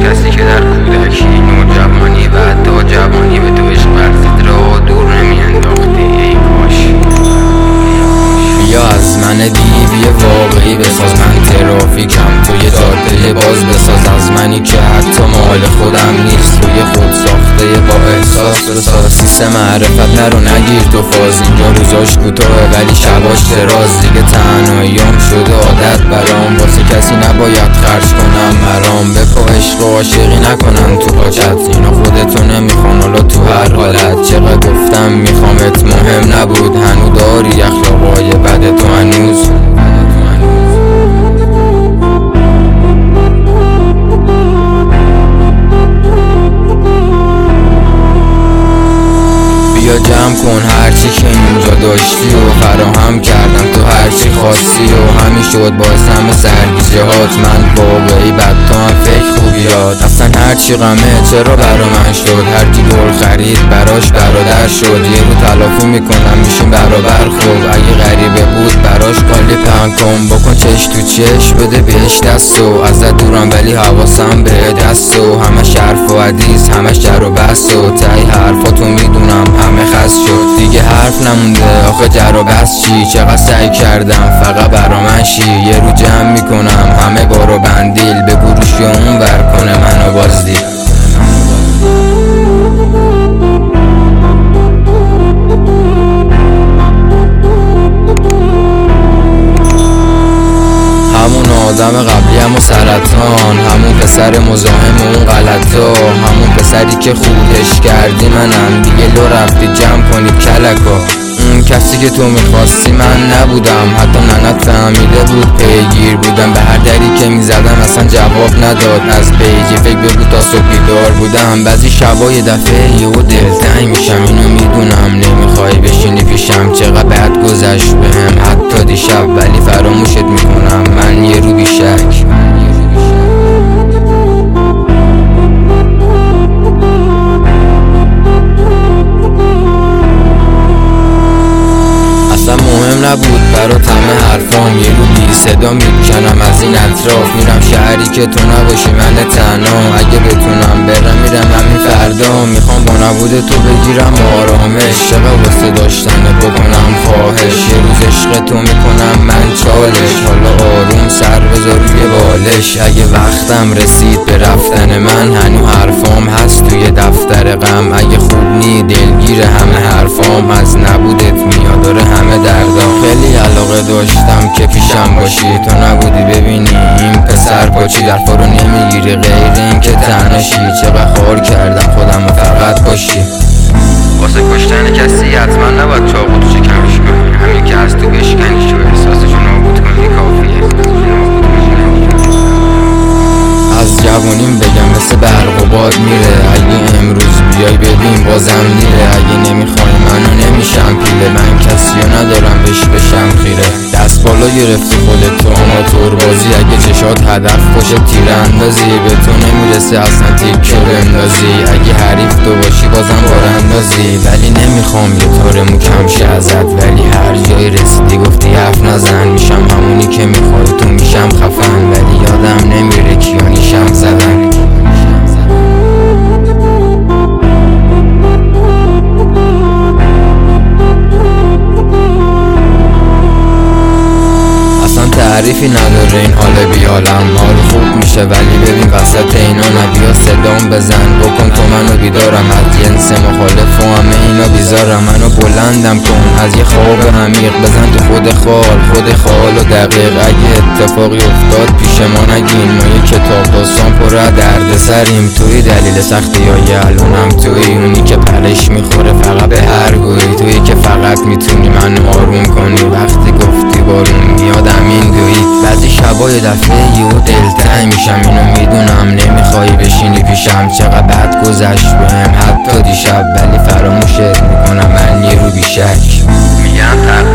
کسی که در کودکی نوجوانی و حتی جوانی به تو عشق ورزید را دور نمیانداختی ای کاش. بیا از من دیوی واقعی بساز، من ترافیکم توی جاده باز بساز. از منی که حتی مال خودم نیست، توی خود ساخته با احساس بساز. سیستم معرفت نرو نگیر تو فاز، اینجا روزاش کوتاه ولی شباش دراز. دیگه تنهاییام شده عادت برام، واسه کسی نباید خرج کنم مرام. بپا عشق و عاشقی نکنن تو پاچت، اینا خودتو نمیخوان حالا تو هر حالت. چقدر گفتم میخوامت مهم نبود، هنو داری اخلاقای بد تو هنوز. بیا جمع کن هرچی که اینجا داشتی و فراهم کردم تو هرچی خواستی و همین شد باعث همه سرگیجهات. من واقعی بد تو هم فکر خوبیات، اصلا هرچی غمه چرا برا من شد. هرکی گل خرید براش برادر شد، یه رو تلافی میکنم میشیم برابر. خوب اگه غریبه بود براش کالی پهن کن، بکن چش تو چش بده بهش دست و ازت دورم ولی حواسم به دست و همش حرف و حدیث همش جر و بحث و تای حرفاتو میدونم همه خست شد. دیگه حرف نمونده آخه جر و بحث چی، چقدر سعی کردم فقط برا من شی. یه رو جمع میکنم همه بارو بندیل، به گروشی اون بر کنه منو بازدید. آدم قبلیم و سرطان، همون پسر مزاحم و اون غلطا، همون پسری که خودش کردی منم. دیگه لو رفتی جمع کنی کلکا. اون کسی که تو میخواستی من نبودم، حتی ننت فهمیده بود پیگیر بودم. به هر دری که میزدم اصلا جواب نداد، از پیجی فکر بگو تا صبح بیدار بودم. بعضی شبای دفعه یهو دلتنگ میشم، اینو میدونم نمیخوای بشینی پیشم. چقدر بد گذشت بهم حتی دیشب، ولی فراموشت میکنم من یه رو بیشک. نبود برات همه حرفام، یه رو بی صدا میکنم از این اطراف. میرم شهری که تو نباشی من تنها، اگه بتونم برم میرم همین فردا. میخوام با نبود تو بگیرم آرامش، چقدر واسه داشتن بکنم خواهش. یه روز عشق تو میکنم من چالش، حالا آروم سر بذار روی بالش. اگه وقتم رسید به رفتن من، هنو حرفام هست توی دفتر غم. اگه خوب نی دلگیر همه حرفام، از نبودت میاد داره همه دردام. خیلی علاقه داشتم که پیشم باشی، تو نبودی ببینی این پسر پاچی. درفا رو نمیگیری غیر این که تنهاشی، چقدر خار کردم خودم و فقط باشی. واسه کشتن کسی حتما نباید چاقو تو شکمش کنی، همین که از تو بشکنی شو احساسشو نابود کنی کافیه. از جوانیم بگم مثل برق و باد میره، اگه امروز بیای ببین بازم میره. اگه نمیخوای منو نمیشم پیله، من کسیو ندارم بشم خیره. دست بالا گرفتی خودت تو آماتور بازی، اگه چشات هدف باشه تیر اندازی. به تو نمیرسه اصلا تیکه بندازی، اگه حریف تو باشی بازم بار اندازی. ولی نمیخوام یه طور کم شه ازت، ولی هر جای رسیدی گفتی حرف نزن. میشم همونی که میخوای تو، میشم خفن ولی یادم نمیره کیانیشم زدن. تعریفی نداره این حال بیالم، حال خوب میشه ولی ببین وسط اینا نبیا صدام بزن. بکن تو منو بیدارم از جنس مخالف و همه اینا بیزارم. منو بلندم کن از یه خواب عمیق، بزن تو خود خال و دقیق. اگه اتفاقی افتاد پیش ما نگین، ما یه کتاب داستان پر درد سریم. توی دلیل سختی های الانم، توی اونی که پرش میخوره فقط به هر گویی. توی که فقط میتونی منو آروم کنی، وقتی گفتی بارون میاد همین دویی. بعضی شبای دفعه یهو دلتنگ میشم، اینو میدونم نمیخوای بشینی پیشم. چقدر بد گذشت بهم حتی دیشب، ولی فراموشت میکنم من یه رو بیشک. میگم